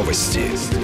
Новости.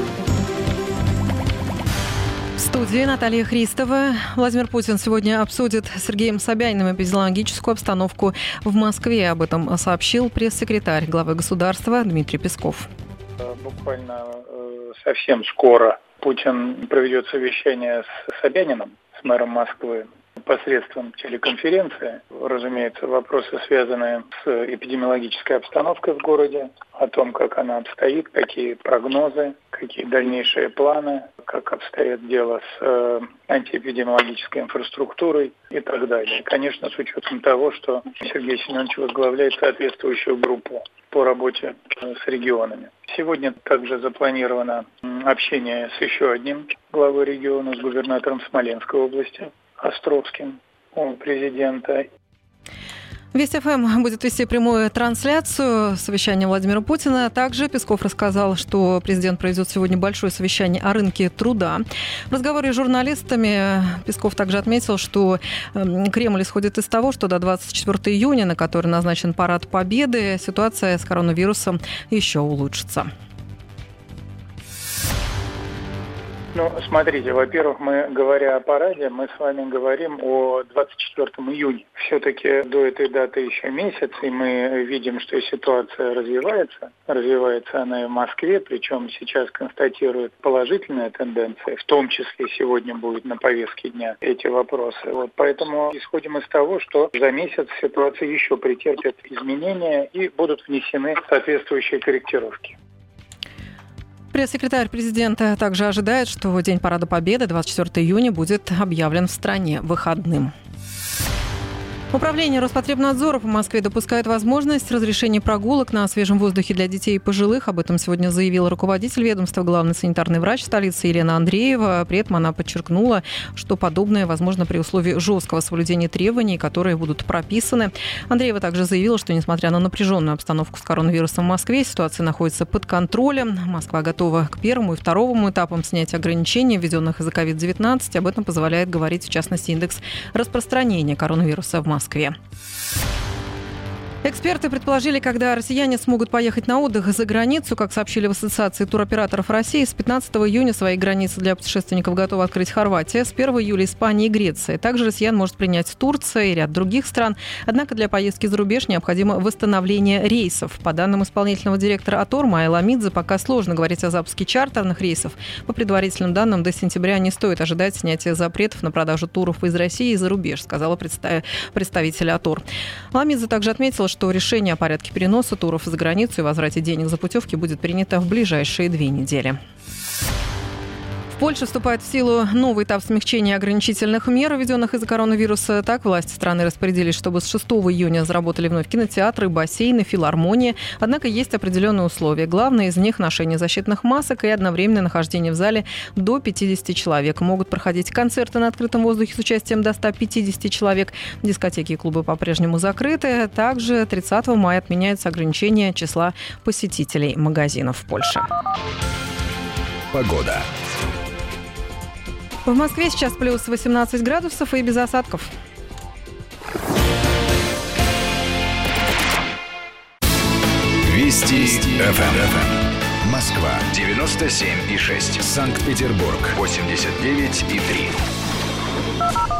В студии Наталья Христова. Владимир Путин сегодня обсудит с Сергеем Собяниным эпидемиологическую обстановку в Москве. Об этом сообщил пресс-секретарь главы государства Дмитрий Песков. Буквально совсем скоро Путин проведет совещание с Собяниным, с мэром Москвы, посредством телеконференции. Разумеется, вопросы, связанные с эпидемиологической обстановкой в городе, о том, как она обстоит, какие прогнозы, какие дальнейшие планы, как обстоит дело с антиэпидемиологической инфраструктурой и так далее. Конечно, с учетом того, что Сергей Семенович возглавляет соответствующую группу по работе с регионами. Сегодня также запланировано общение с еще одним главой региона, с губернатором Смоленской области, Островским, у президента. Вести ФМ будет вести прямую трансляцию совещания Владимира Путина. Также Песков рассказал, что президент проведет сегодня большое совещание о рынке труда. В разговоре с журналистами Песков также отметил, что Кремль исходит из того, что до 24 июня, на который назначен Парад Победы, ситуация с коронавирусом еще улучшится. Смотрите, во-первых, мы, говоря о параде, мы с вами говорим о 24 июня. Все-таки до этой даты еще месяц, и мы видим, что ситуация развивается. Развивается она и в Москве, причем сейчас констатирует положительные тенденции, в том числе сегодня будет на повестке дня эти вопросы. Поэтому исходим из того, что за месяц ситуация еще претерпит изменения и будут внесены соответствующие корректировки. Пресс-секретарь президента также ожидает, что День Парада Победы, 24 июня, будет объявлен в стране выходным. Управление Роспотребнадзора по Москве допускает возможность разрешения прогулок на свежем воздухе для детей и пожилых. Об этом сегодня заявил руководитель ведомства, главный санитарный врач столицы Елена Андреева. При этом она подчеркнула, что подобное возможно при условии жесткого соблюдения требований, которые будут прописаны. Андреева также заявила, что несмотря на напряженную обстановку с коронавирусом в Москве, ситуация находится под контролем. Москва готова к первому и второму этапам снятия ограничений, введенных из-за COVID-19. Об этом позволяет говорить, в частности, индекс распространения коронавируса в Москве. Эксперты предположили, когда россияне смогут поехать на отдых за границу, как сообщили в Ассоциации туроператоров России, с 15 июня свои границы для путешественников готова открыть Хорватия, с 1 июля Испания и Греция. Также россиян может принять Турция и ряд других стран. Однако для поездки за рубеж необходимо восстановление рейсов. По данным исполнительного директора АТОР Майи Ламидзе, пока сложно говорить о запуске чартерных рейсов. По предварительным данным, до сентября не стоит ожидать снятия запретов на продажу туров из России и за рубеж, сказала представитель АТОР. Ламидзе также отметила, что решение о порядке переноса туров за границу и возврате денег за путевки будет принято в ближайшие 2 недели. В Польше вступает в силу новый этап смягчения ограничительных мер, введенных из-за коронавируса. Так, власти страны распорядились, чтобы с 6 июня заработали вновь кинотеатры, бассейны, филармонии. Однако есть определенные условия. Главное из них – ношение защитных масок и одновременное нахождение в зале до 50 человек. Могут проходить концерты на открытом воздухе с участием до 150 человек. Дискотеки и клубы по-прежнему закрыты. Также 30 мая отменяется ограничение числа посетителей магазинов в Польше. Погода. В Москве сейчас плюс 18 градусов и без осадков. Вести ФМ. Москва 97,6. Санкт-Петербург 89,3.